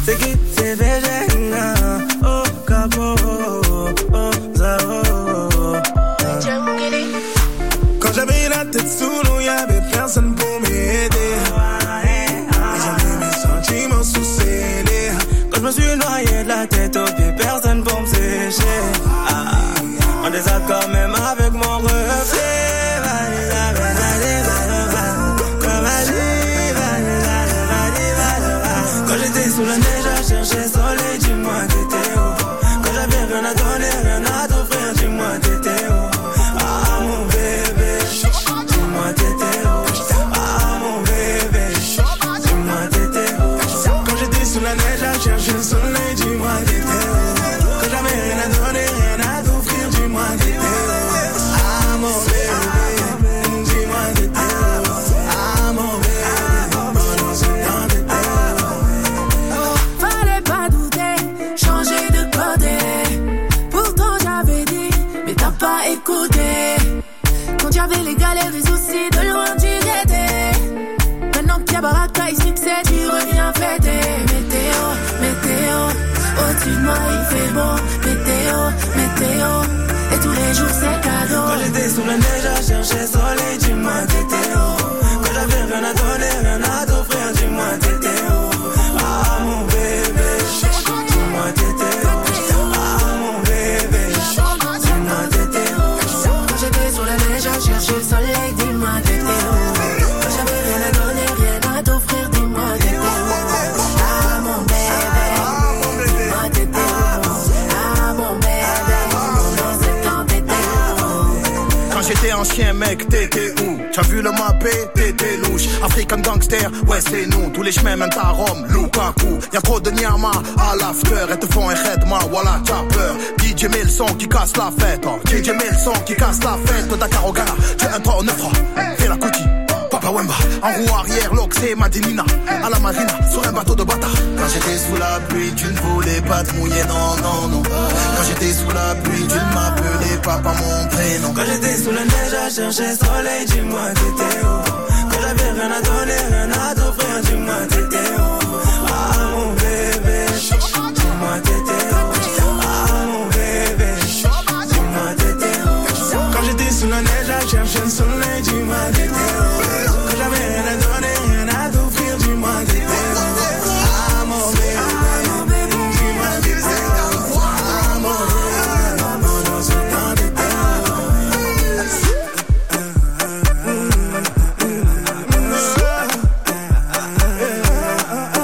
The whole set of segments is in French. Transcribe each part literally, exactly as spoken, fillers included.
C'est qui, c'est Végéna. Oh, Capo, oh, Zao. Quand j'avais la tête sous l'eau, y'avait personne pour m'aider. Et j'avais mes sentiments sous scellés. Quand je me suis noyé de la tête aux pieds, personne pour me sécher. Ah, en désaccord même avec mon reflet. Quand j'étais sous la neige à chercher soleil, dis-moi t'étais où? Quand j'avais rien à donner, rien à t'offrir, dis-moi t'étais où? Ah mon bébé, dis-moi t'étais où? Ah mon bébé, dis-moi t'étais où? Quand j'étais sous la neige à chercher le soleil, dis-moi t'étais où? Quand j'avais rien à donner, rien à t'offrir, dis-moi t'étais où? Ah mon bébé, dis-moi t'étais où? Ah mon bébé. Quand y'avais les galères, les soucis, de loin tu étais. Maintenant qu'il y a Baraka et succès, tu reviens fêter. Météo, météo, au-dessus de moi il fait beau. Météo, météo, et tous les jours c'est cadeau. Quand j'étais sous la neige à chercher soleil, dis-moi t'étais où? Quand j'avais rien à donner, rien à t'offrir, dis-moi t'étais où? Ah mon bébé, dis-moi t'étais où? J'ai cherché le soleil, dis-moi t'étais où? Quand j'avais rien à donner, rien à t'offrir, dis-moi t'étais où? Ah mon bébé, dis-moi t'étais où? Ah mon bébé, dans ce temps t'étais où? Quand j'étais un chien mec, t'étais où? T'as vu le mappé, t'étais louche. African gangster, ouais c'est nous. Tous les chemins mènent à Rome, Lukaku. Y'a trop de Nyama à l'after. Elles te font un redma, voilà t'as peur. D J met le son qui casse la fête, oh. D J met le son qui casse la fête. Dakar au Ghana, tu es un trois neuf trois. Fais la cookie, Papa Wemba. En roue arrière, l'Oxé, Madinina. À la marina, sur un bateau de bâtard. Quand j'étais sous la pluie, tu ne voulais pas te mouiller, non, non, non. Quand j'étais sous la pluie, tu ne m'appelais pas par mon prénom. Quand j'étais sous la neige à chercher soleil, dis-moi t'étais où? Quand j'avais rien à donner, rien à t'offrir, dis-moi t'étais où? Ah mon bébé, dis-moi t'étais où? Ah mon bébé, dis-moi t'étais où? Quand j'étais sous la neige à chercher le soleil, dis-moi t'étais où? Quand j'avais rien à donner, rien à t'offrir, dis-moi t'étais où? Ah mon bébé, dis-moi t'étais où? Ah mon bébé, dans ce temps t'étais où?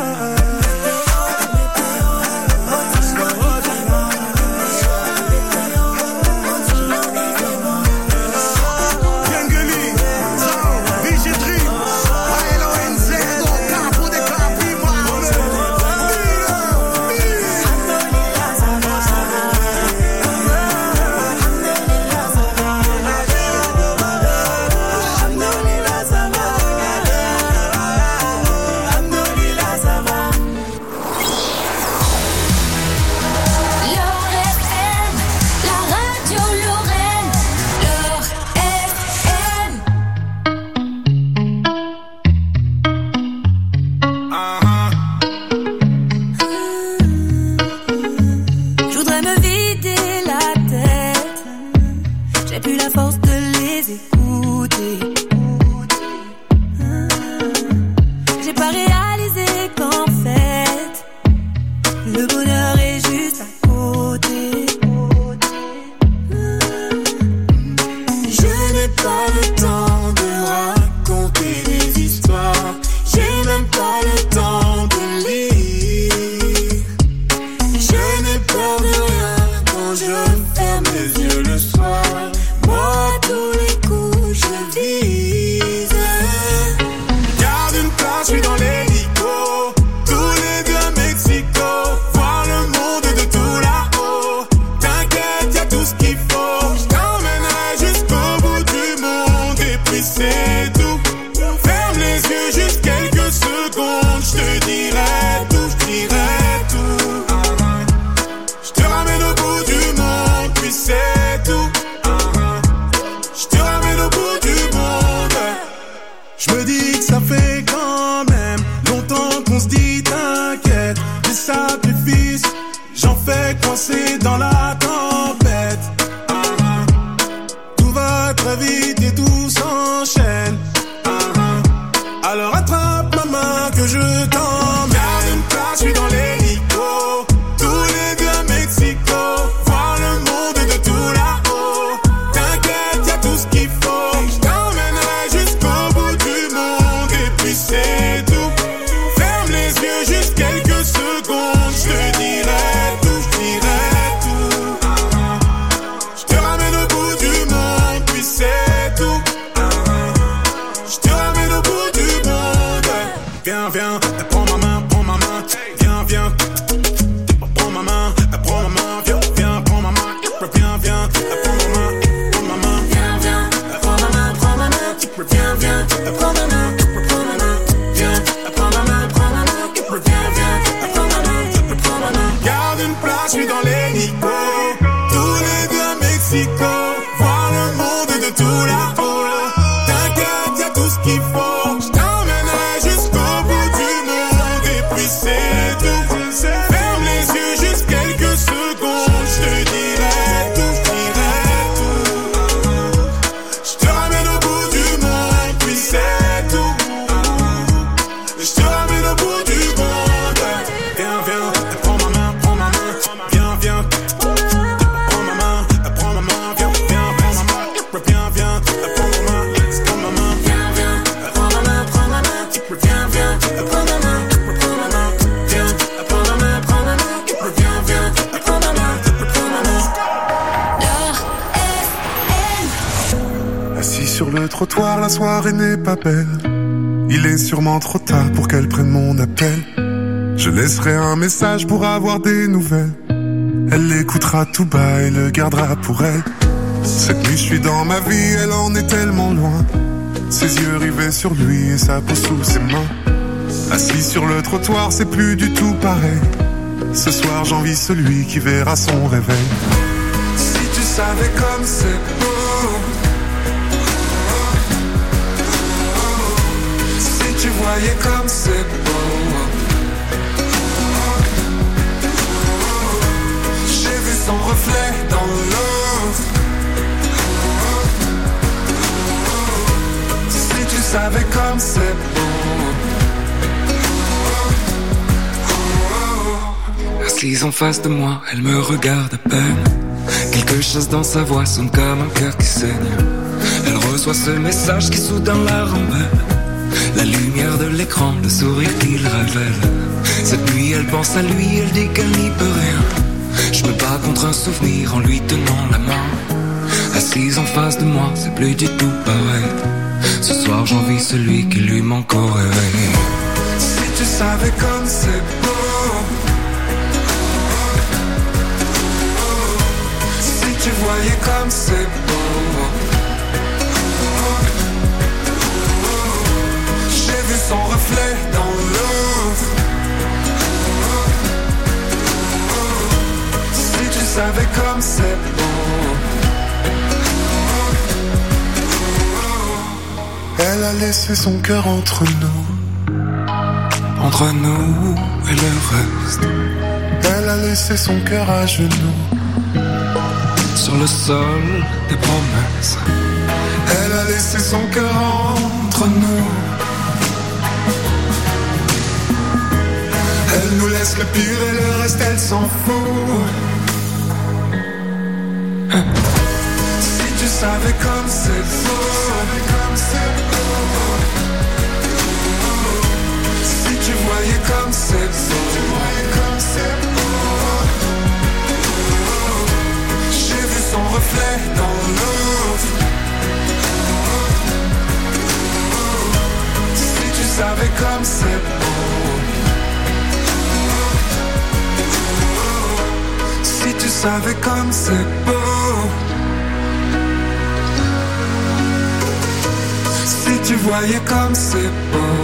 puis c'est tout. Ferme les yeux juste quelques secondes, je te dirai tout, je dirai tout. Je te ramène au bout du monde, puis c'est tout. Je te ramène au bout du monde. Viens, viens, prends ma main, prends ma main. Viens, viens, prends ma main, prends ma main. Viens, viens, prends ma main. Viens, viens, prends ma main, prends ma main. Viens, viens, prends ma main, prends ma main. Viens, viens, prends ma main, prends ma main. Viens, prends ma main, prends ma main. Viens, viens, prends ma main, prends ma main. Assis sur le trottoir, la soirée n'est pas belle. Il est sûrement trop tard pour qu'elle prenne mon appel. Je laisserai un message pour avoir des nouvelles. Elle l'écoutera tout bas et le gardera pour elle. Cette nuit je suis dans ma vie, elle en est tellement loin. Ses yeux rivés sur lui et sa peau sous ses mains. Assis sur le trottoir, c'est plus du tout pareil. Ce soir j'envie celui qui verra son réveil. Si tu savais comme c'est beau. Si tu voyais comme c'est beau. J'ai vu son reflet dans l'eau. Si tu savais comme c'est beau. Assise en face de moi, elle me regarde à peine. Quelque chose dans sa voix sonne comme un cœur qui saigne. Elle reçoit ce message qui soudain la rend belle. La lumière de l'écran, le sourire qu'il révèle. Cette nuit elle pense à lui, elle dit qu'elle n'y peut rien. Je me bats contre un souvenir en lui tenant la main. Assise en face de moi, c'est plus du tout pareil. Ce soir j'envie celui qui lui manque au réveil. Si tu savais comme c'est beau. Si tu voyais comme c'est beau. J'ai vu son reflet dans l'eau. Si tu savais comme c'est beau. Elle a laissé son cœur entre nous. Entre nous et le reste. Elle a laissé son cœur à genoux. Sur le sol des promesses. Elle a laissé son cœur entre nous. Elle nous laisse le pire et le reste elle s'en fout. Si tu savais comme c'est beau. Si tu voyais comme c'est beau. J'ai vu son reflet dans l'eau. Si tu savais comme c'est beau. Si tu savais comme c'est beau. Si tu voyais comme c'est beau.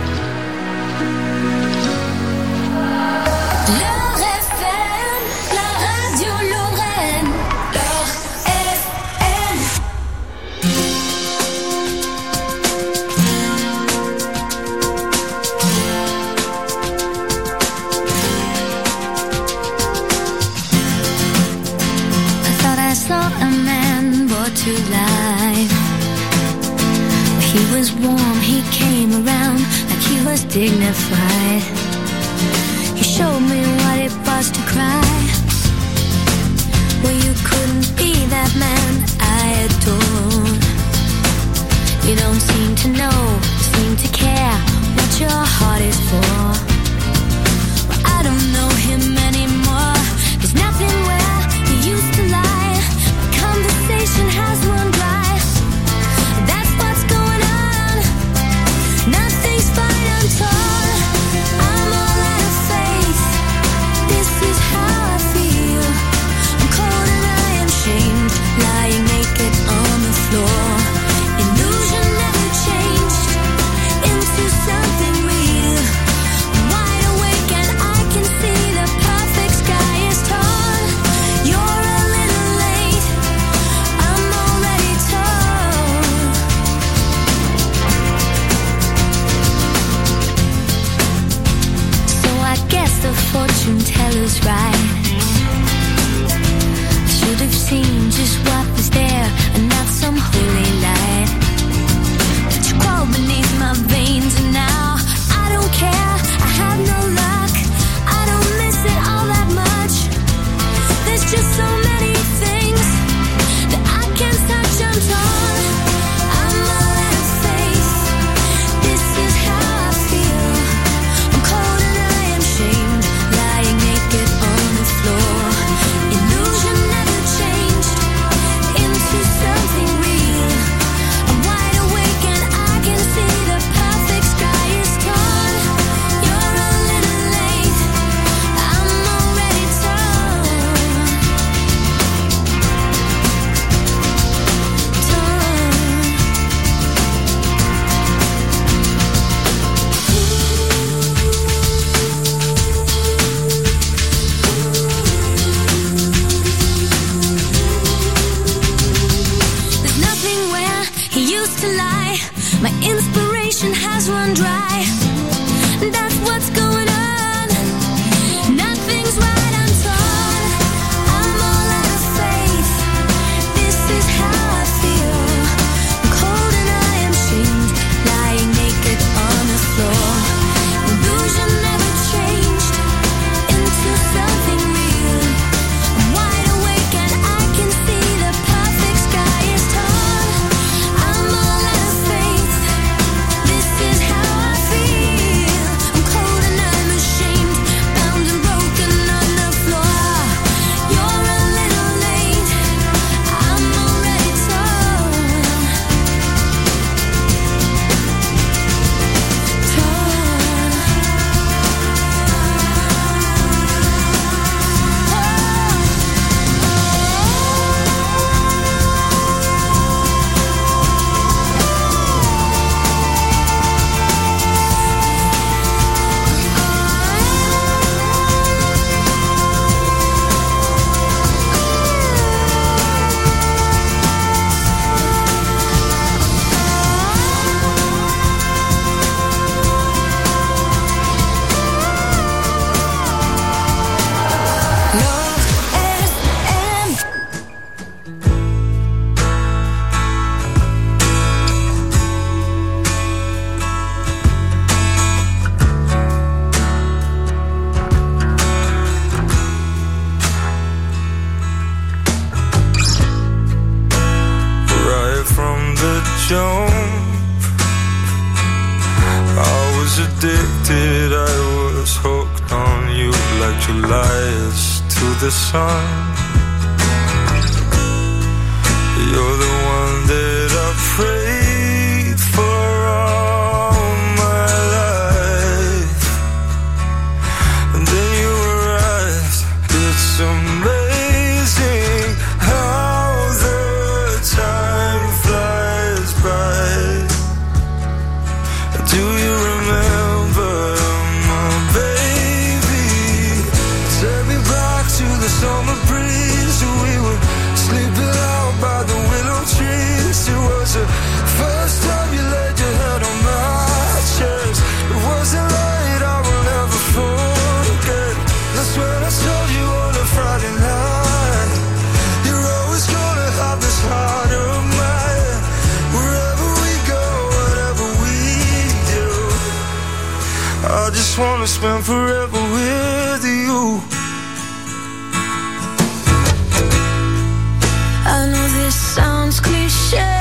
Dignified. He showed me what it was to cry. Well, you couldn't be that man I adored. You don't seem to know, seem to care what your heart is for. Well, I don't know him anymore. There's nothing where he used to lie. My conversation has run dry. That's what's going on. Nothing's fine, I'm torn. I'm to lights to the sun. You're the one that I prayed for all my life. And then you arrived. It's amazing how the time flies by. Do you remember my baby? Take me back to the summer breeze. We were sleeping out by the willow trees. It was the first time you laid your head on my chest. It wasn't right, I will never forget. That's when I told you on a Friday night. You're always gonna have this heart of mine. Wherever we go, whatever we do, I just wanna spend forever with you. I know this sounds cliche,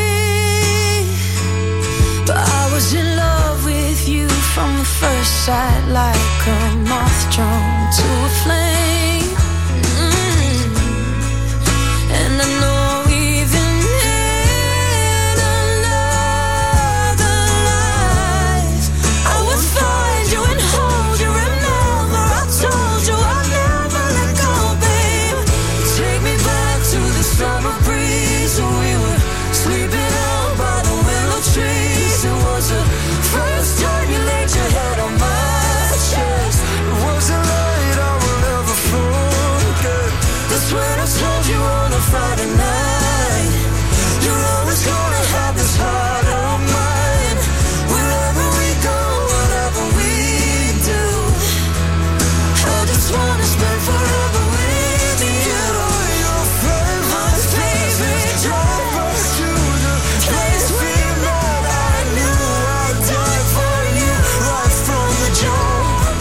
but I was in love with you from the first sight, like a moth drawn to a flame. Mm. And I know even in another life, I would find you and hold you. Remember, I told you I'd never let go, babe. Take me back to the summer breeze. We were sleeping out by the willow trees. It was the first time you laid your head on my chest. It wasn't right, I will never forget. That's when I told you on a Friday night. You're always gonna have this heart of mine. Wherever we go, whatever we do, I just wanna spend forever with you. Get on your favorite, favorite drive us to the place we met. I knew I'd die for you right from the jump.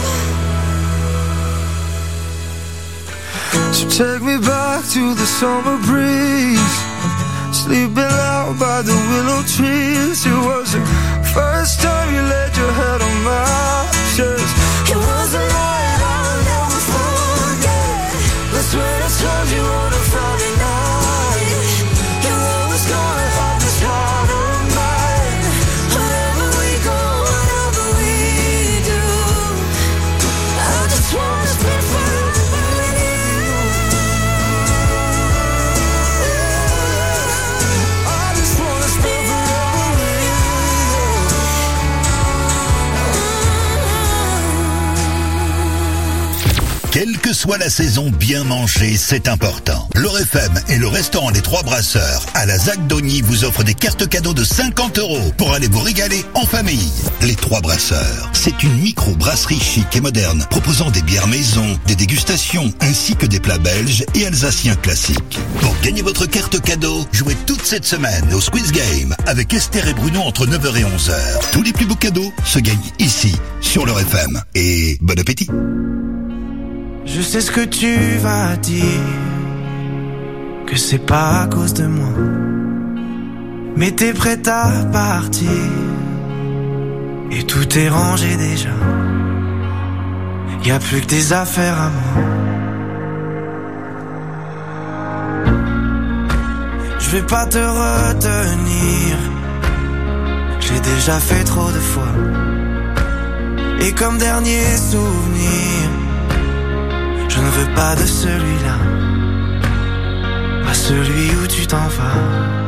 So take me back to the summer breeze, sleeping out by the willow trees. It was the first time you laid your head on my chest. It was a night I'll never forget. That's when I told you on a Friday night. You're always gonna have this heart of mine. Wherever we go, whatever we do, I just wanna spend forever with you. I just wanna spend forever with you. Quelle que soit la saison, bien manger, c'est important. L'Or F M et le restaurant Les Trois Brasseurs à la Zac d'Ogny vous offrent des cartes cadeaux de cinquante euros pour aller vous régaler en famille. Les Trois Brasseurs, c'est une micro-brasserie chic et moderne proposant des bières maison, des dégustations ainsi que des plats belges et alsaciens classiques. Pour gagner votre carte cadeau, jouez toute cette semaine au Squeeze Game avec Esther et Bruno entre neuf heures et onze heures. Tous les plus beaux cadeaux se gagnent ici sur l'Or F M. Et bon appétit. Je sais ce que tu vas dire, que c'est pas à cause de moi, mais t'es prête à partir, et tout est rangé déjà. Y a plus que des affaires à moi. Je vais pas te retenir, j'ai déjà fait trop de fois, et comme dernier souvenir, je ne veux pas de celui-là, pas celui où tu t'en vas.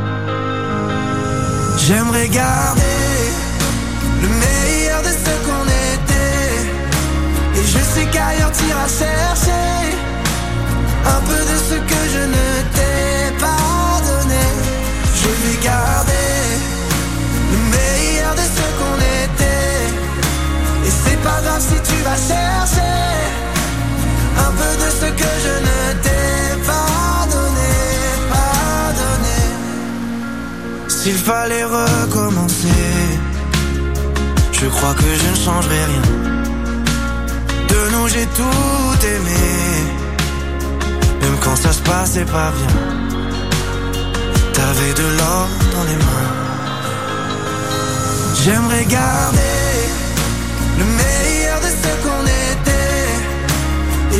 J'aimerais garder le meilleur de ce qu'on était, et je sais qu'ailleurs t'iras chercher un peu de ce que je ne t'ai pas donné. Je vais garder le meilleur de ce qu'on était, et c'est pas grave si tu vas chercher un peu de ce que je ne t'ai pas donné, pas donné. S'il fallait recommencer, je crois que je ne changerai rien. De nous j'ai tout aimé, même quand ça se passait pas bien. T'avais de l'or dans les mains. J'aimerais garder le meilleur de ce qu'on était,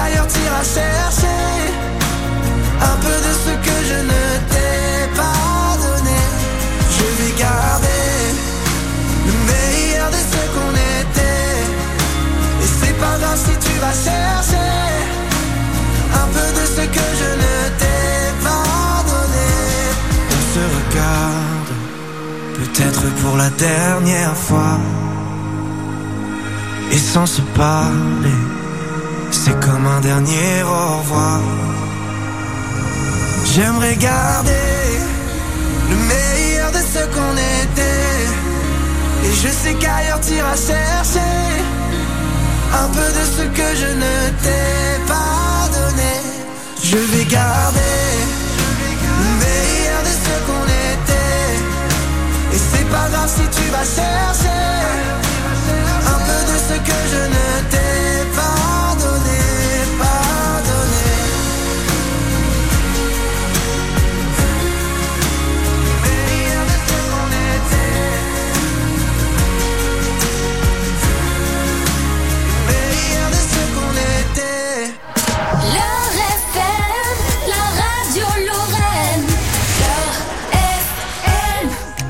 qu'ailleurs t'iras chercher un peu de ce que je ne t'ai pas donné. Je vais garder le meilleur de ce qu'on était. Et c'est pas grave si tu vas chercher un peu de ce que je ne t'ai pas donné. On se regarde, peut-être pour la dernière fois, et sans se parler, c'est comme un dernier au revoir. J'aimerais garder le meilleur de ce qu'on était. Et je sais qu'ailleurs t'iras chercher un peu de ce que je ne t'ai pas donné. Je vais garder le meilleur de ce qu'on était. Et c'est pas grave si tu vas chercher un peu de ce que je ne t'ai pas donné, pas donné. Meilleur de ce qu'on était. Meilleur de ce qu'on était. Leur F M, la radio Lorraine. Leur F M.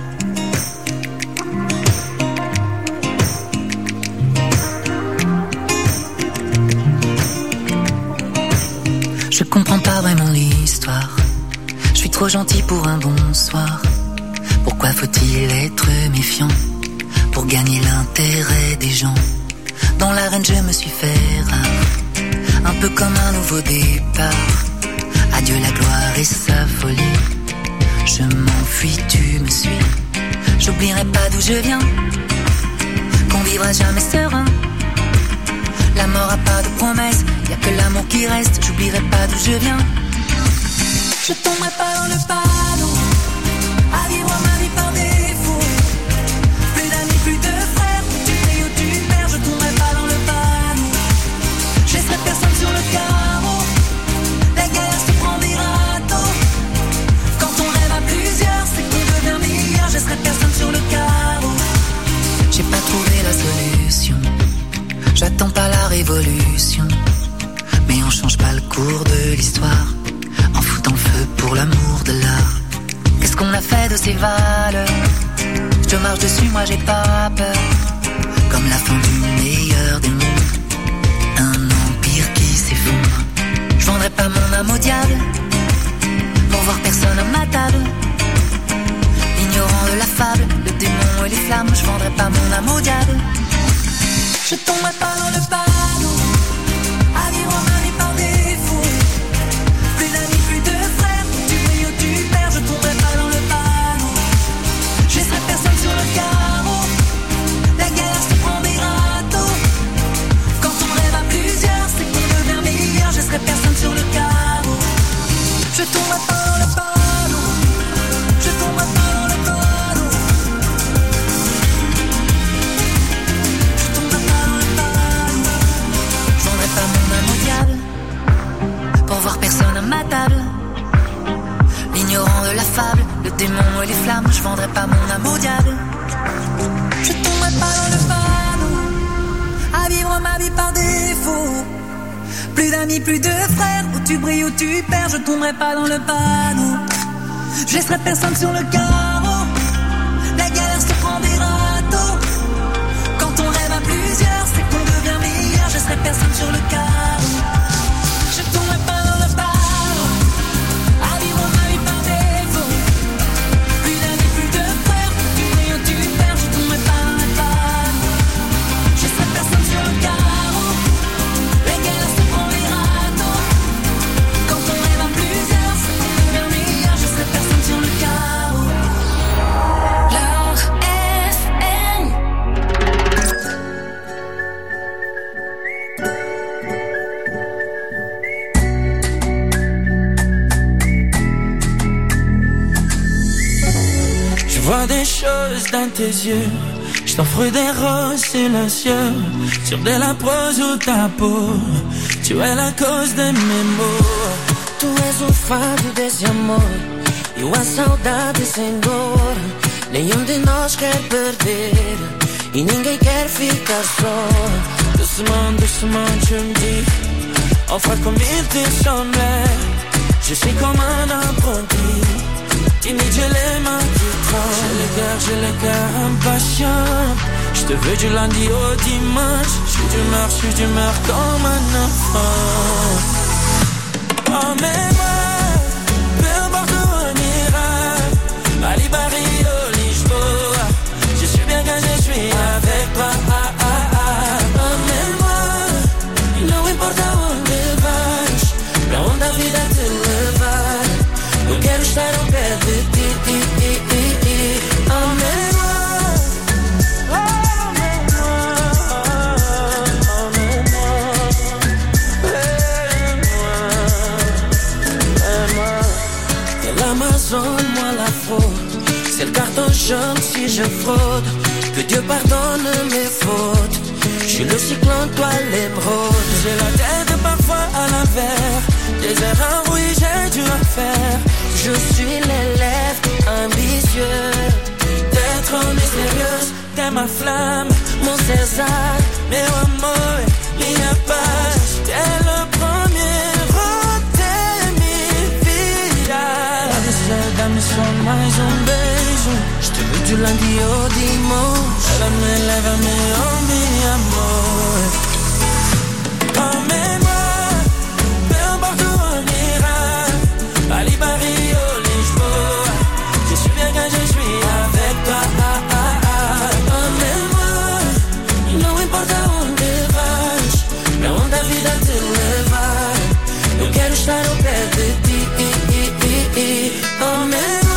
Je comprends pas vraiment l'histoire. Je suis trop gentil pour un bonsoir. Pourquoi faut-il être méfiant pour gagner l'intérêt des gens? Dans l'arène je me suis fait rare, un peu comme un nouveau départ. Adieu la gloire et sa folie. Je m'enfuis, tu me suis. J'oublierai pas d'où je viens, qu'on vivra jamais serein. La mort a pas de promesse, y'a que l'amour qui reste. J'oublierai pas d'où je viens. Je tomberai pas dans le panneau à vivre ma vie par défaut. Plus d'amis, plus de frères, tu payes ou tu perds. Je tomberai pas dans le panneau. Je laisserai personne sur le carreau. La galère se prend des râteaux. Quand on rêve à plusieurs, c'est qu'on devient meilleur. Je laisserai personne sur le carreau. J'ai pas trouvé la solution. J'attends pas la révolution, mais on change pas le cours de l'histoire en foutant le feu pour l'amour de l'art. Qu'est-ce qu'on a fait de ces valeurs? Je marche dessus, moi j'ai pas peur. Comme la fin du meilleur des mondes, un empire qui s'effondre. Je vendrai pas mon âme au diable pour voir personne à ma table. Ignorant de la fable, le démon et les flammes. Je vendrai pas mon âme au diable. Je tomberai pas dans le panneau à vivre ma vie par défaut. Plus d'amis, plus de frères, tu brilles ou tu perds. Je tomberai pas dans le panneau. Je laisserai personne sur le carreau. La galère se prend des râteaux. Quand on rêve à plusieurs, c'est qu'on devient meilleur. Je laisserai personne sur le carreau. Je tomberai pas dans le panneau. Je tomberai pas dans le panneau. Pas mon âme au diable pour voir personne à ma table. L'ignorant de la fable, le démon et les flammes. Je vendrai pas mon âme au diable. Je tomberai pas dans le panneau à vivre ma vie par défaut. Plus d'amis, plus de frères, où tu brilles ou tu perds. Je tomberai pas dans le panneau. Je laisserai personne sur le carreau. La galère se prend des râteaux. Quand on rêve à plusieurs, c'est qu'on devient meilleur. Je laisserai personne sur le carreau. Je tomberai pas dans le panneau à vivre ma vie par défaut. Plus d'amis, plus de frères, tu brilles ou tu perds. Je tomberai pas dans le panneau. Je laisserai personne sur le carreau. La galère se prend les râteaux. Quand on rêve à plusieurs, c'est qu'on devient meilleur. Je laisserai personne sur le carreau. Leur F M. Je vois des choses dans tes yeux. Je t'offre des roses silencieux sur de la prose ou ta peau. Tu es la cause de mes maux. Tu és o fado desse amor e a saudade sem dor. Nenhum de nós quer perder e ninguém quer ficar só. Doucement, doucement, tu me dis on fera comme il te semblait. Je suis comme un apprenti, timide, j'ai les mains qui tremblent. J'ai le cœur, j'ai le cœur impatient. Je te veux du lundi au dimanche. Je suis d'humeur, je suis d'humeur comme un enfant. Emmène-moi, peu importe où on ira. Bali, Barrio, Lisboa. Je suis bien quand je suis avec toi. Ah, ah, ah. Emmène-moi, não importa onde vais. Pra onde a vida te levar. Eu quero estar ao pé de ti. Emmène-moi. L'Amazon, moi la fraude. C'est le carton jaune si je fraude. Que Dieu pardonne mes fautes. Je suis le cyclone, toi l'émeraude. J'ai la tête parfois à l'envers. Des erreurs, oui, j'ai dû en faire. Je suis l'élève ambitieux. T'es trop mystérieuse, t'es ma flamme, mon César, meu amor, minha paz. T'es le premier, oh, t'es mi vida. Dá-me só mais um beijo. Je te veux du lundi au dimanche. Lève-me, lève-me, oh mi amor. Emmène-moi, peu importe où on ira. Bali, Barrio, Lisboa. Je suis bien quand je suis avec toi. Ah, ah, ah. Emmène-moi, não importa onde vais. Pra onde a vida te levar. Eu quero estar ao pé de ti. Emmène-moi.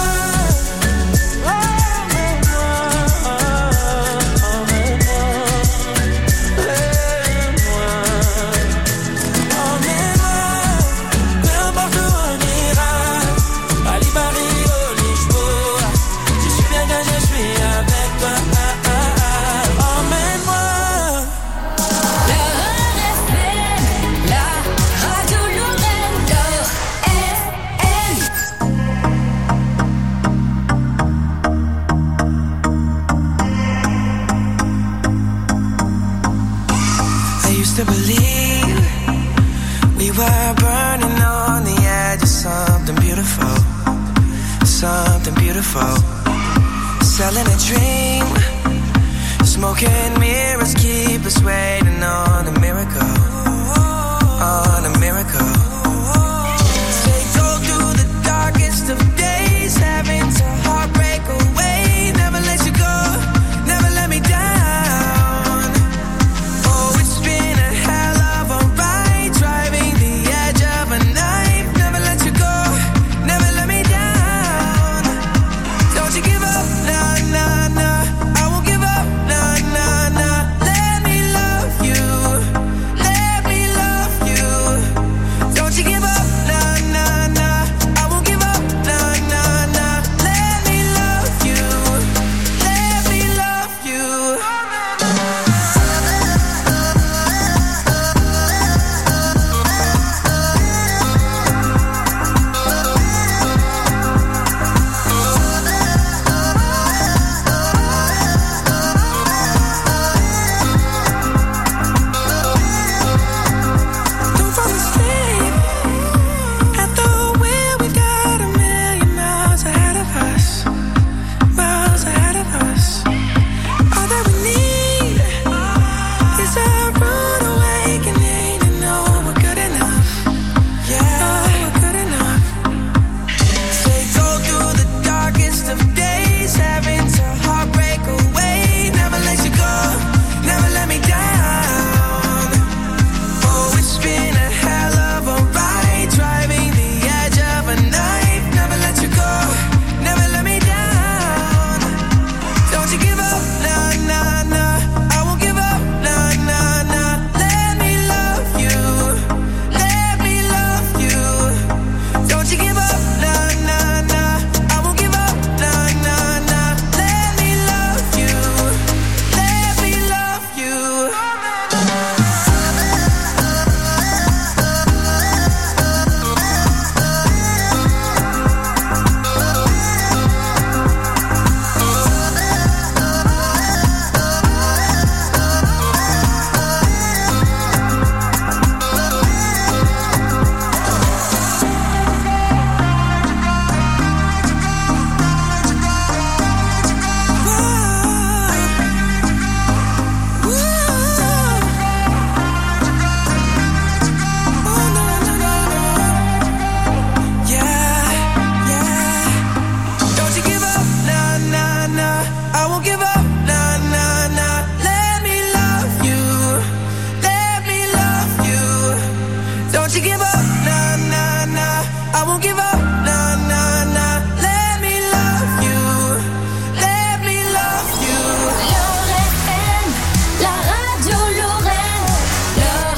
To believe we were burning on the edge of something beautiful, something beautiful. Selling a dream, smoking mirrors keep us waiting on a miracle, on a miracle. Say go through the darkest of days, having to heartbreak away. Never let you go, never let me down. Let you give up, nah, nah, nah. I won't give up, nah, nah, nah. Let me love you, let me love you. L'heure F M, la radio Lorraine. L'heure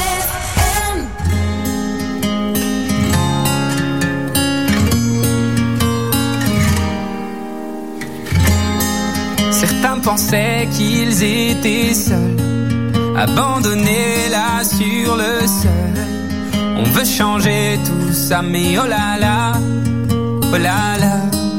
F M. Certains pensaient qu'ils étaient seuls, abandonnés là sur le sol. On veut changer tout ça, mais oh là là, oh là là.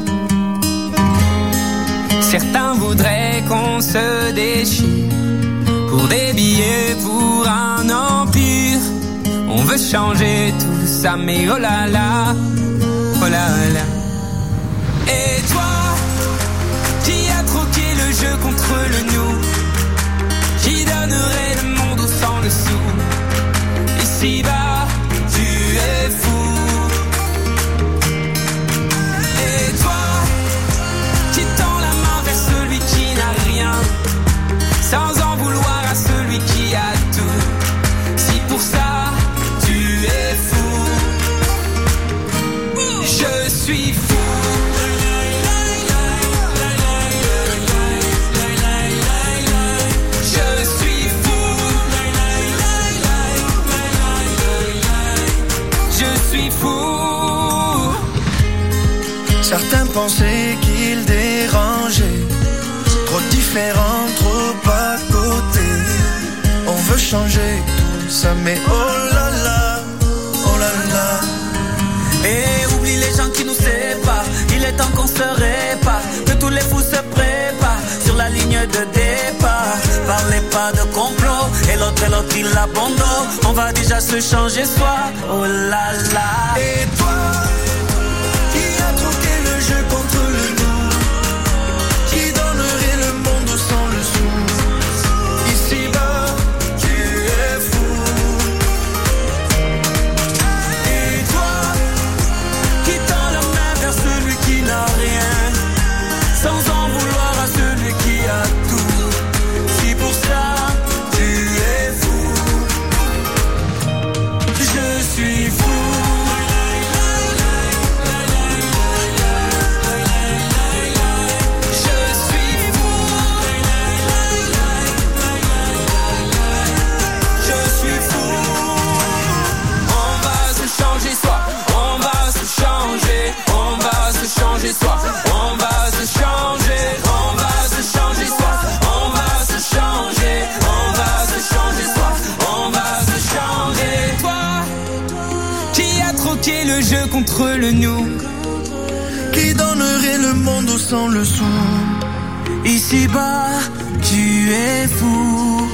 Certains voudraient qu'on se déchire pour des billets, pour un empire. On veut changer tout ça, mais oh là là, oh là là. Et toi, qui a troqué le jeu contre le nous, qui donnerait le monde au sang le sou. Ici-bas, tu es fou. Et toi, qui tend la main vers celui qui n'a rien, sans en vouloir à celui qui a tout. Si pour ça, tu es fou, je suis fou. Certains pensaient qu'ils dérangeaient, trop différents, trop à côté. On veut changer tout ça, mais oh là là, oh là là. Et oublie les gens qui nous séparent, il est temps qu'on se répare, que tous les fous se préparent sur la ligne de départ. Parlez pas de complot, et l'autre et l'autre il abandonne. On va déjà se changer soi, oh là là. Et toi, jeu contre le nous, qui donnerait le monde sans le sou. Ici-bas, tu es fou. Et toi, qui tend la main vers celui qui n'a rien, sans en vouloir à celui qui a tout. Si pour ça, tu es fou, je suis fou. Soi. On va se changer, on va se changer soi. On va se changer, on va se changer soi. On va se changer. Toi, qui a troqué le jeu contre le nous, qui donnerait le monde au sang le sou. Ici-bas, tu es fou.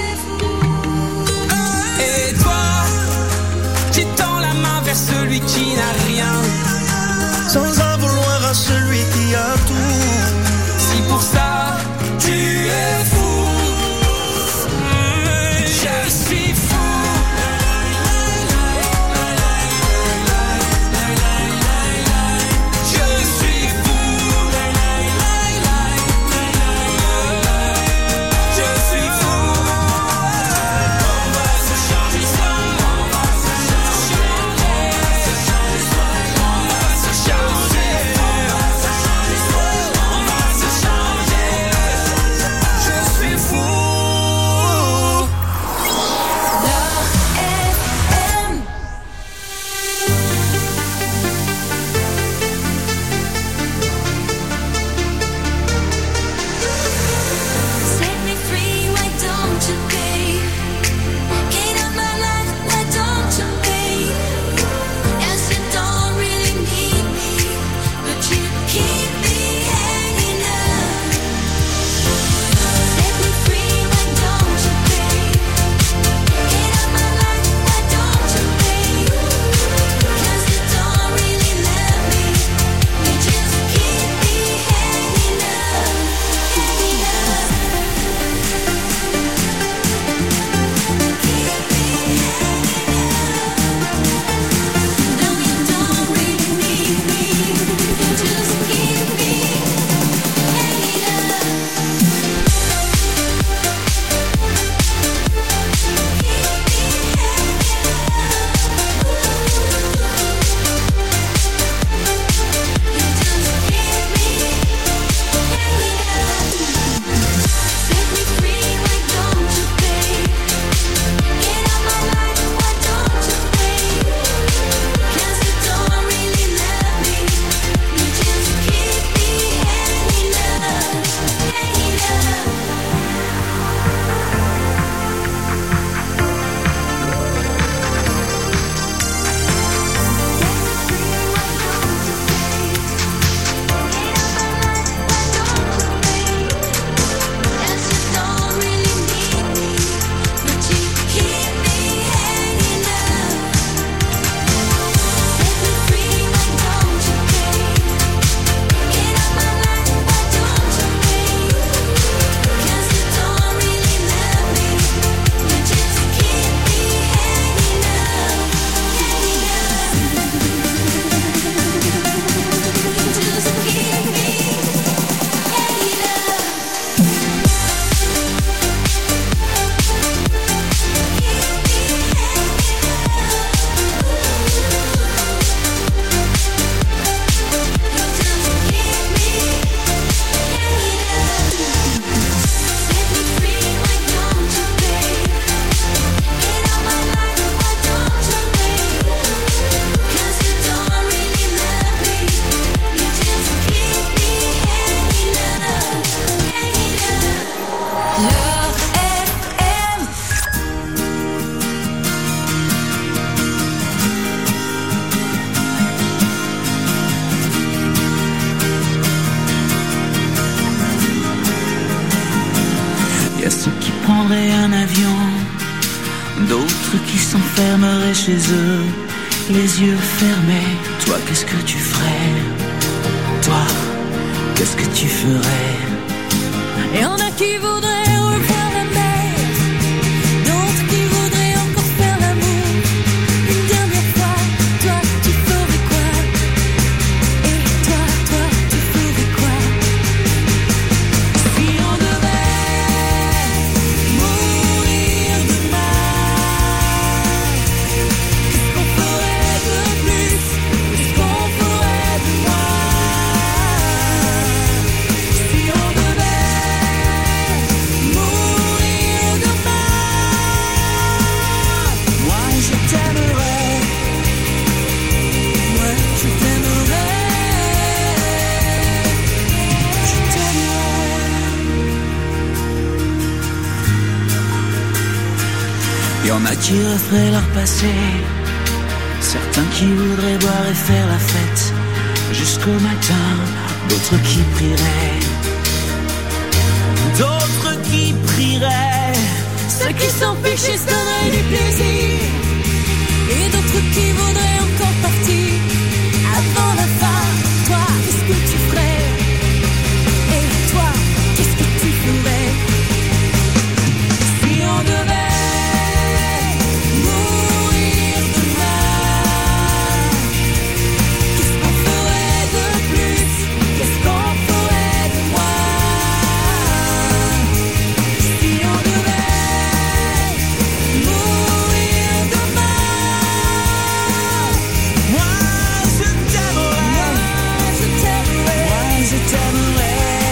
Et toi, qui tend la main vers celui qui n'a rien, sans en vouloir à celui qui a tout. Si pour ça, tu es fou, je suis fou. Je suis fou. Je suis fou. On va se changer ça. On va se changer. On va se changer ça. un avion, d'autres qui s'enfermeraient chez eux, les yeux fermés. Toi, qu'est-ce que tu ferais? Toi, qu'est-ce que tu ferais? Et on a qui voudraient revoir la mer, d'autres qui voudraient encore faire l'amour une dernière fois. Toi, tu ferais quoi? Et toi, toi, tu ferais quoi? Si on devait mourir demain, qu'est-ce qu'on ferait de plus? Qu'est-ce qu'on ferait de moins? Si on devait mourir demain, moi je t'aimerais, moi je t'aimerais, je t'aimerais. Y'en a qui referaient leur passé, certains qui voudraient boire et faire la fête jusqu'au matin, d'autres qui prieraient, d'autres qui prieraient. Ceux qui s'en fichent se donneraient du plaisir, et d'autres qui voudraient encore partir avant la fin. Toi, qu'est-ce que tu ferais? Et toi, qu'est-ce que tu ferais? Si on devait mourir demain, qu'est-ce qu'on ferait de plus? Qu'est-ce qu'on ferait de moins? Si on devait mourir demain, moi je t'aimerais, moi je t'aimerais, moi je t'aimerais.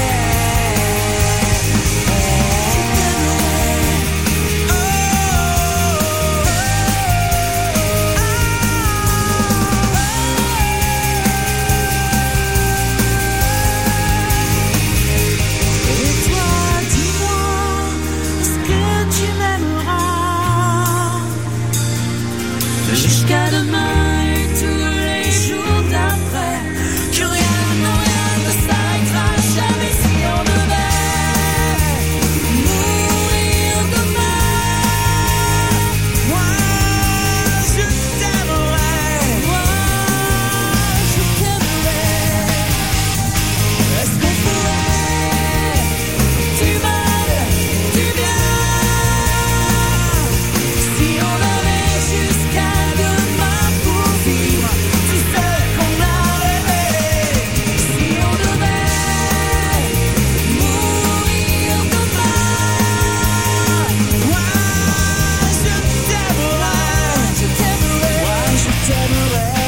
Et toi, dis-moi, est-ce que tu m'aimeras jusqu'à demain et tous les jours d'après? Que rien, non rien ne s'arrêtera jamais. Si on devait mourir demain, moi je t'aimerais, moi je t'aimerais. Est-ce qu'on ferait du mal, du bien? Si on avait jusqu'à demain pour vivre tout ce qu'on a rêvé. Si on devait mourir demain, moi je t'aimerais, je t'aimerais, moi je t'aimerais,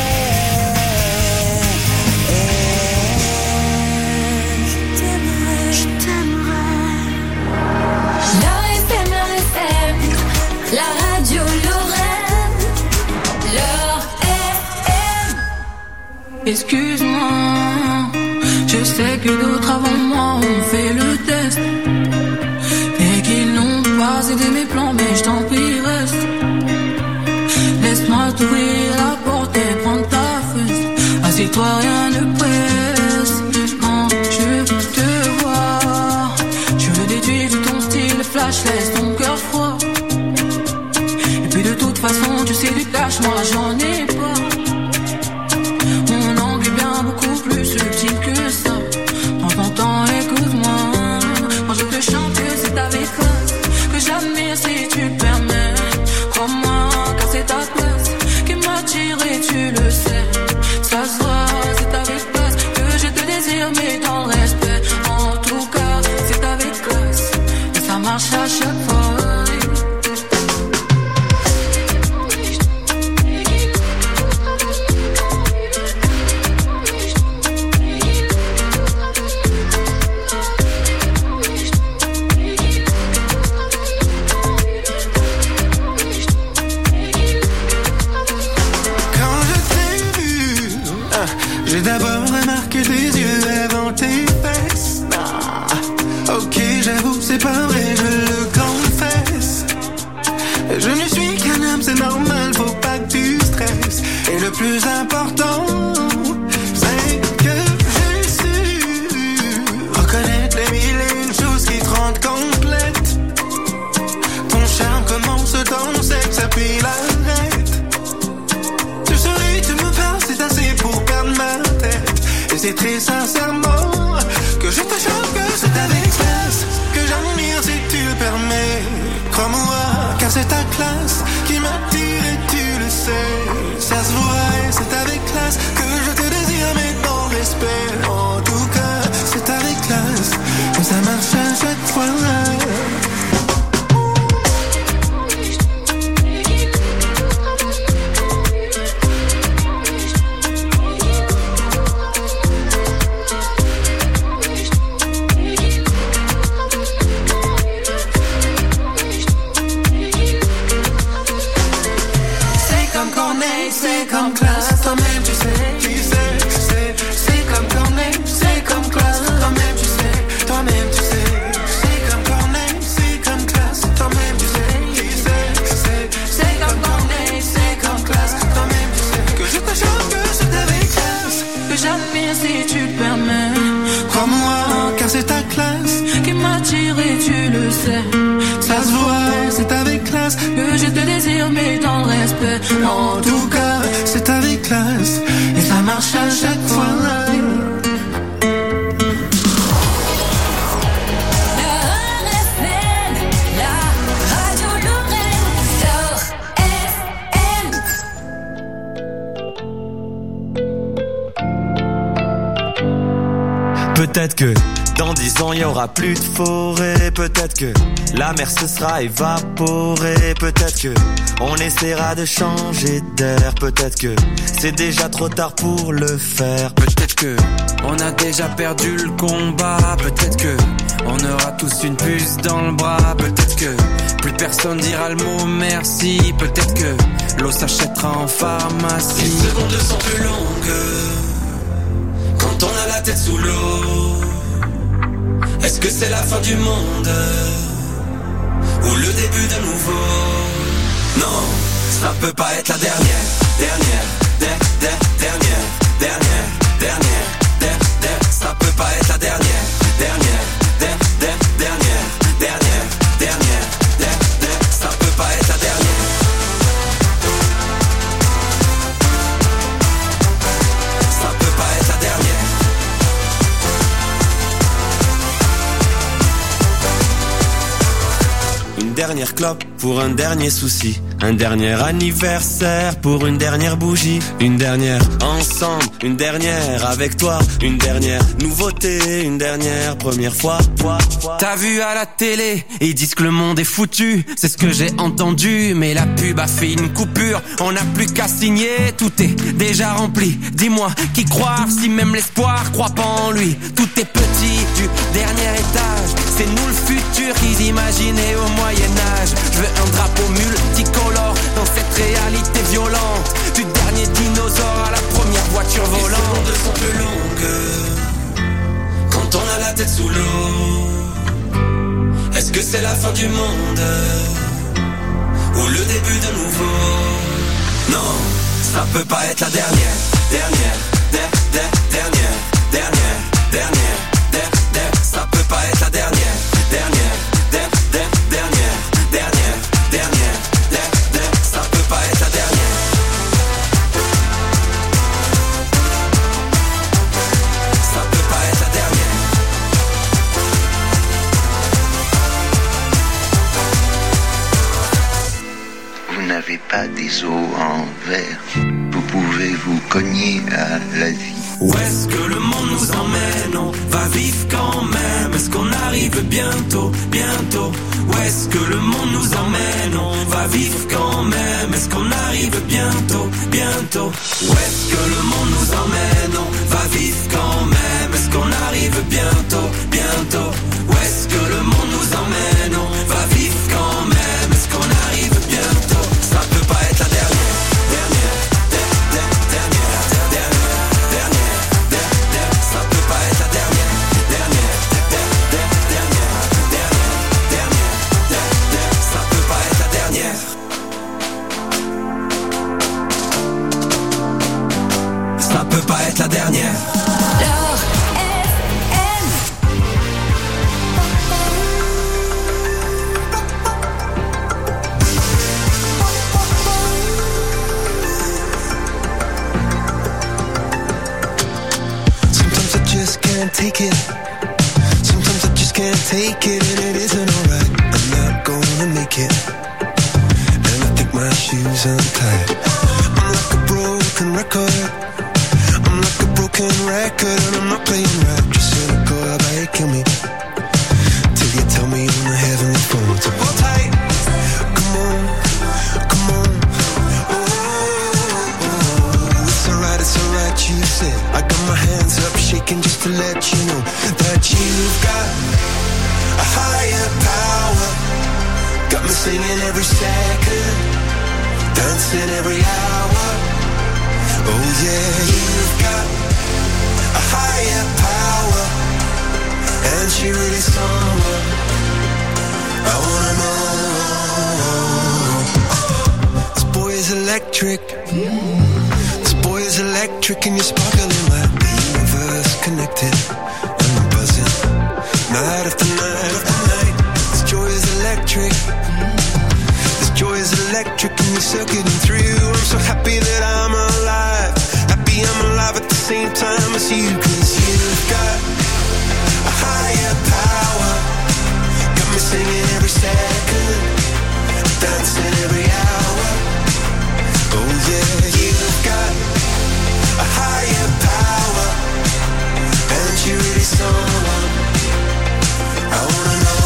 je t'aimerais, je t'aimerais. La F M, la F M, la radio Lorraine, leur F M. Excuse-moi, je sais que d'autres avant moi ont fait le test et qu'ils n'ont pas aidé mes plans, mais je t'en prie reste. Laisse-moi t'ouvrir la porte et prendre ta fesse. Assieds-toi, rien ne presse. Quand je te vois, je veux déduire de ton style flash, laisse ton cœur froid. Et puis de toute façon, tu sais du cash, moi j'en ai pas. Mon angle est bien beaucoup plus subtil que ça. Prends ton temps, écoute-moi. Quand je te chante, c'est avec classe que j'admire si tu le permets. Crois-moi, car c'est ta place qui m'attire et tu le sais. Ça se voit, c'est avec classe que je te désire, mais dans le respect. En tout cas, c'est avec classe et ça marche à chaque fois. Quand je t'ai vu, ah, j'ai d'abord remarqué tes yeux avant tes fesses. Ah, ok, j'avoue, c'est pas vrai, je le confesse. Je ne suis qu'un homme, c'est normal, faut pas que tu stresses. Et le plus important, c'est que j'ai su reconnaître les mille et une choses qui te rendent complète. Ton dis sincèrement que je te jure que c'est avec classe, que j'admire si tu le permets. Crois-moi, car c'est ta classe qui m'attire et tu le sais. Ça se voit et c'est avec classe que je te désire, mais dans le respect. En tout cas, c'est avec classe que ça marche à chaque fois. C'est comme classe, toi-même tu sais, tu sais, tu sais. C'est comme Corneille, c'est comme classe, toi-même tu sais, toi-même tu sais. C'est comme Corneille, c'est comme classe, toi-même tu sais, tu sais, tu sais. C'est comme Corneille, c'est comme classe, toi-même tu sais. Que je te jure que c'est avec classe, que j'admire si tu le permets. Crois-moi, car c'est ta classe qui m'attire et tu le sais. Ça se voit, c'est avec classe que je te désire, mais dans le respect. En tout cas, c'est avec classe et ça marche à chaque fois. Peut-être que dans dix ans, il y aura plus de forêt. Peut-être que la mer se sera évaporée. Peut-être que on essaiera de changer d'air. Peut-être que c'est déjà trop tard pour le faire. Peut-être que on a déjà perdu le combat. Peut-être que on aura tous une puce dans le bras. Peut-être que plus personne dira le mot merci. Peut-être que l'eau s'achètera en pharmacie. Les secondes sont plus longues quand on a la tête sous l'eau. Est-ce que c'est la fin du monde ou le début de nouveau? Non, ça peut pas être la dernière, dernière, der, der, dernière, dernière, dernière, der, der. Ça peut pas être la dernière, dernière, der, der, dernière, dernière, dernière, der, der. Ça peut pas être la dernière. Ça peut pas être la dernière. Une dernière clope pour un dernier souci. Un dernier anniversaire pour une dernière bougie. Une dernière ensemble, une dernière avec toi. Une dernière nouveauté, une dernière première fois. T'as vu à la télé, ils disent que le monde est foutu. C'est ce que j'ai entendu, mais la pub a fait une coupure. On n'a plus qu'à signer, tout est déjà rempli. Dis-moi, qui croire si même l'espoir croit pas en lui? Tout est petit du dernier étage. C'est nous le futur qu'ils imaginaient au Moyen-Âge. Je veux un drapeau multicolore dans cette réalité violente. Du dernier dinosaure à la première voiture volante. Les secondes sont plus longues quand on a la tête sous l'eau. Est-ce que c'est la fin du monde ou le début de nouveau? Non, ça peut pas être la dernière, dernière, der, der, dernière, dernière, dernière, der, der. Ça peut pas être la dernière, dernière, der, der, dernière, dernière, dernière, der, der. Ça peut pas être la dernière. Ça peut pas être la dernière. Vous n'avez pas des os en verre, vous pouvez vous cogner à la vie. Où est-ce que le monde nous emmène? On va vivre quand même. Est-ce qu'on arrive bientôt, bientôt? Où est-ce que le monde nous emmène? On va vivre quand même. Est-ce qu'on arrive bientôt, bientôt? Où est-ce que le monde nous emmène? On va vivre quand même. Est-ce qu'on arrive bientôt, bientôt? Où est-ce que le monde nous emmène? On va vivre quand même. Est-ce qu'on arrive bientôt? Ça peut pas être la dernière, dernière, dernière, dernière, dernière, dernière, dernière. Ça peut pas être la dernière, dernière, dernière, dernière, dernière, dernière, dernière. Ça peut pas être la dernière. Ça peut pas être la dernière. can't take it. Sometimes I just can't take it, and it isn't alright. I'm not gonna make it, and I think my shoes untied. I'm like a broken record. I'm like a broken record, and I'm not playing right. Just cynical, how about it kill me? Till you tell me on the heavenly phone to hold tight. Come on, come on. Oh, oh, oh. It's alright, it's alright, you said. I got my hands up shaking just to let you know that you've got a higher power. Got me singing every second, dancing every hour. Oh yeah, you've got a higher power, and she really someone I wanna know. This boy is electric. This boy is electric, and you're sparkling like the universe connected. I'm buzzing, night after night after night. This joy is electric. This joy is electric, and you're circuiting through. I'm so happy that I'm alive. Happy I'm alive at the same time as you, 'cause you've got a higher power. Got me singing every second, dancing every hour. Oh yeah, you've got a higher power, and you're really someone I wanna know.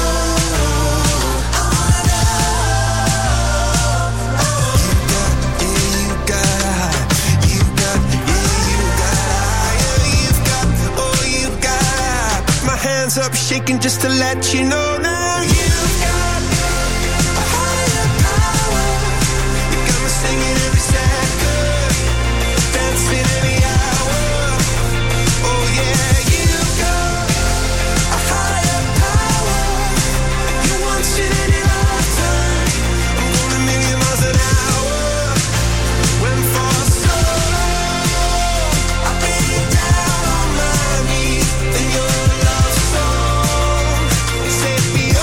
Hands up shaking just to let you know now you've got a higher power. You got me singing every second, dancing every hour. Oh yeah, you've got a higher power. You want it in your lifetime. I'm going a million miles an hour. Went for so long, I've been down on my knees in your love. Set me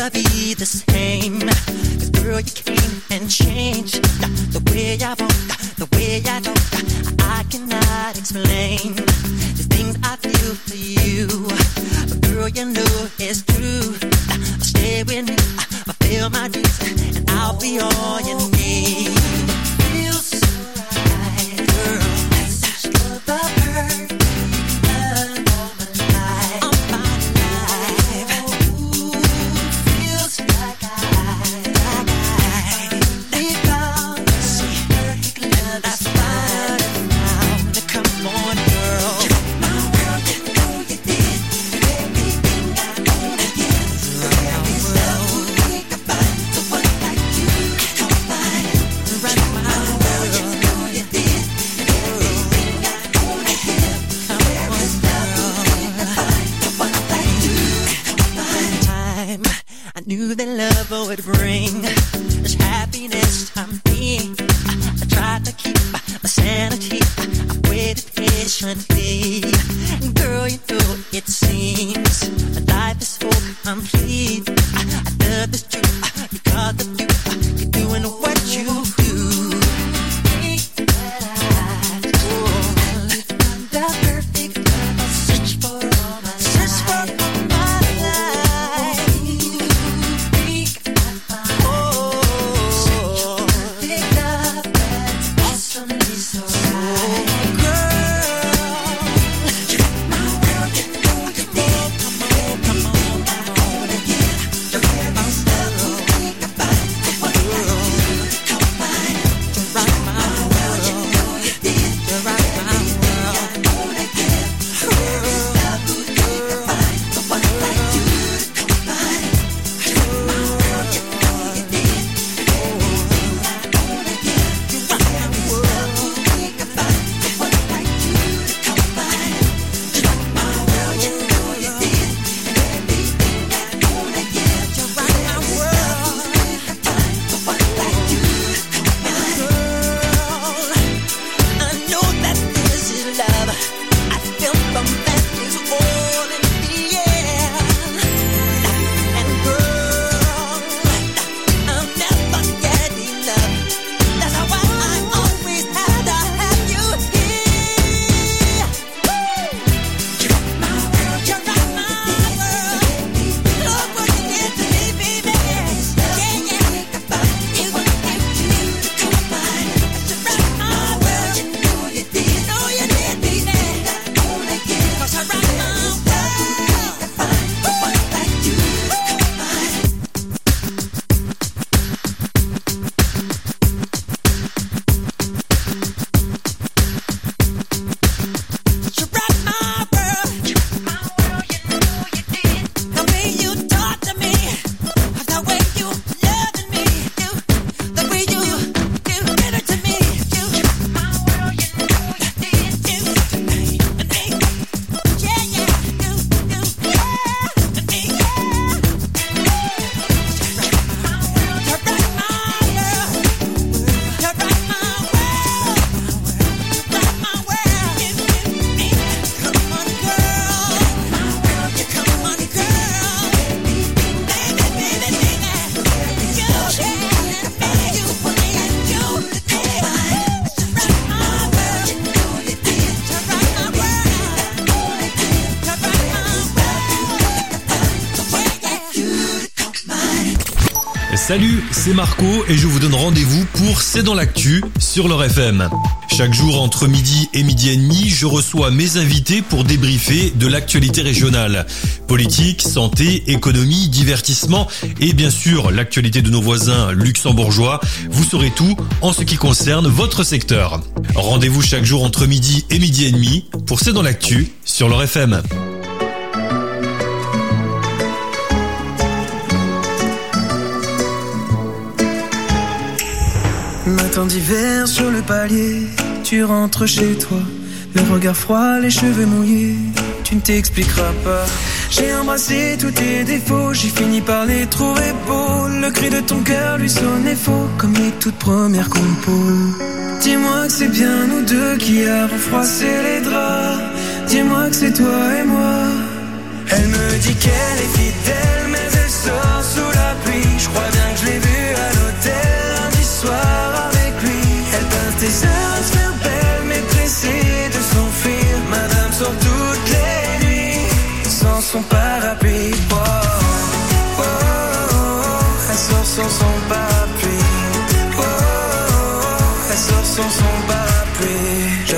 never be the same. Cause girl, you came and changed the, the way I want, the way I don't. I cannot explain the things I feel for you. But girl, you know it's true. I'll stay with you, I'll feel my dues, and I'll be all you need. Feels so right, girl. That's just the perfect love all my life. All my life. Ooh, feels like I, like I think I'll see perfect love. That's fine now. Come on, girl. My world, you know you did everything I wanna give. There is no think about the one like you. Come find right my world, you know you did everything I wanna give. There is no think about the one like you. Come find time. I knew that love would bring this happiness to me. I, I tried to keep my sanity. I waited patiently. And girl, you know it seems my life is so complete. I, I love this truth because of you. You're doing what you do. Think that I do. The perfect love I search for all my life. Search for all my life. Think I find. Oh, perfect love that's awesomely so right. Salut, c'est Marco et je vous donne rendez-vous pour C'est dans l'actu sur leur F M. Chaque jour entre midi et midi et demi, je reçois mes invités pour débriefer de l'actualité régionale. Politique, santé, économie, divertissement et bien sûr l'actualité de nos voisins luxembourgeois. Vous saurez tout en ce qui concerne votre secteur. Rendez-vous chaque jour entre midi et midi et demi pour C'est dans l'actu sur leur F M. Matin d'hiver sur le palier, tu rentres chez toi, le regard froid, les cheveux mouillés, tu ne t'expliqueras pas. J'ai embrassé tous tes défauts, j'ai fini par les trouver beaux. Le cri de ton cœur lui sonnait faux, comme les toutes premières compos. Dis-moi que c'est bien nous deux qui avons froissé les draps. Dis-moi que c'est toi et moi. Elle me dit qu'elle est fidèle, mais elle sort sous la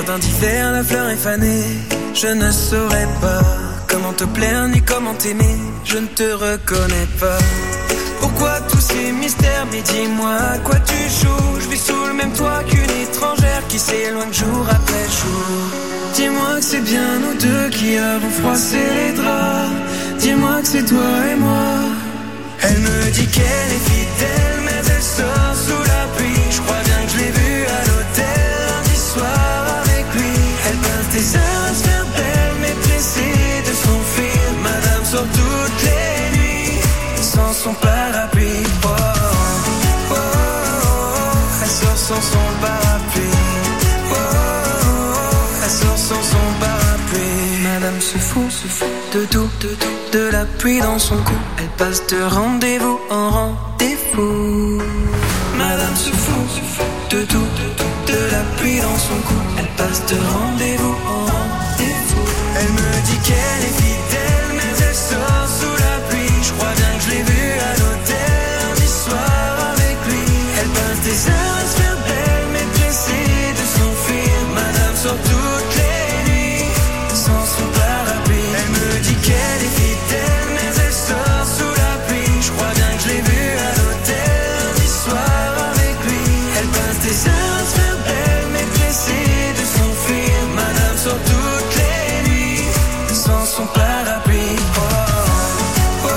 jardin d'hiver, la fleur est fanée. Je ne saurais pas comment te plaire ni comment t'aimer. Je ne te reconnais pas. Pourquoi tous ces mystères? Mais dis-moi à quoi tu joues. Je vis sous le même toit qu'une étrangère qui s'éloigne jour après jour. Dis-moi que c'est bien nous deux qui avons froissé les draps. Dis-moi que c'est toi et moi. Elle me dit qu'elle est fidèle, mais elle sort sous la pluie. Je crois bien que je l'ai vue à l'hôtel lundi soir avec lui. Elle passe des heures à se faire belle, mais pressée de s'enfuir. Madame sort toutes les nuits sans son parapluie. Oh, oh, oh, oh. Elle sort sans son parapluie. Oh, oh, oh. Elle sort sans son parapluie. Madame se fout, se fout de tout, de tout, de la pluie dans son cou. Elle passe de rendez-vous en rendez-vous. Madame se fout, se fout de tout, de tout, de la pluie dans son cou. Elle passe de rendez-vous en rendez-vous. Elle me dit qu'elle est fidèle, mais elle sort sous la pluie. Je crois bien que je l'ai vue à l'hôtel lundi soir avec lui. Elle passe des heures à se faire belle, mais pressée de s'enfuir. Madame sort toutes les nuits sans son parapluie. Elle me dit qu'elle est fidèle, mais elle sort sous la pluie. Je crois bien que je l'ai vue à l'hôtel lundi soir avec lui. Elle passe des heures à se faire belle, mais pressée de s'enfuir. Madame sort toutes les nuits sans son parapluie. Oh, oh, oh,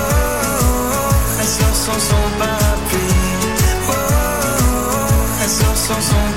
oh. Elle sort sans son parapluie. Oh, oh, oh. Elle sort sans son